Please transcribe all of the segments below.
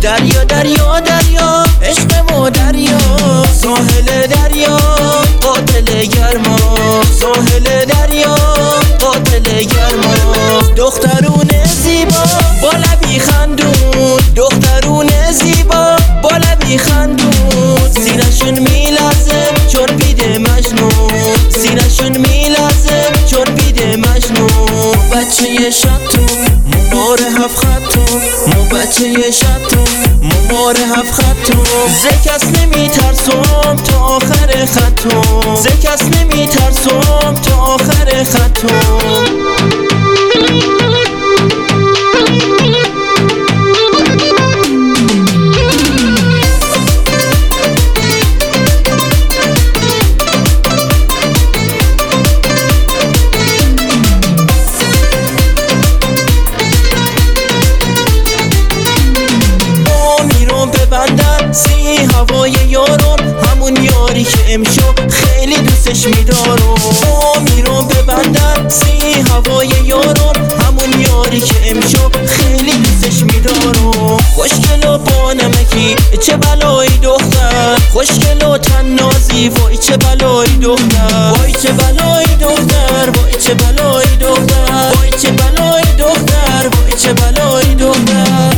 دریا دریا دریا عشق ما دریا، ساحل دریا قاتل گرما، ساحل دریا قاتل گرما. دخترون زیبا با لبی خندون، دخترون زیبا با لبی خندون، سینشون میلرزه چون بید مجنون، سینشون میلرزه چون بید مجنون. بچه شطون ممار هفت خطون، مو بچه شطون ممار هفت خطون. ز کس نمی ترسم تا آخر خطون، ز کس نمی ترسم تا آخر خطون. سی هوای یارم همون یاری که امشب خیلی دوستش میدارم. میرم ببندم سی هوای یارم همون یاری که امشب خیلی دوستش میدارم. خوشگل و بانمکی چه بلایی دختر، خوشگل و تنازی وای چه بلایی دختر، وای چه بلایی دختر، وای چه بلایی دختر، وای چه بلایی دختر، وای چه بلایی دختر.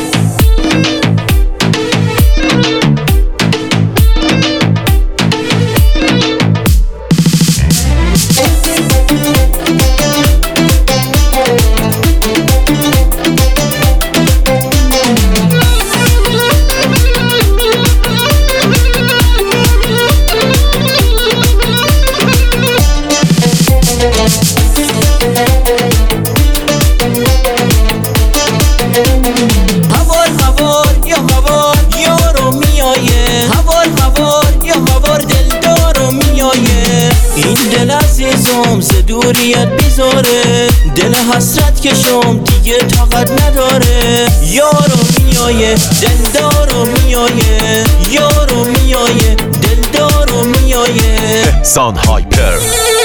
این دل عزیزم ز دوریت بیزاره، دل حسرت کشم دیگه طاقت نداره. یارو میایه دلدارو میایه، یارو میایه دلدارو میایه. احسان هایپر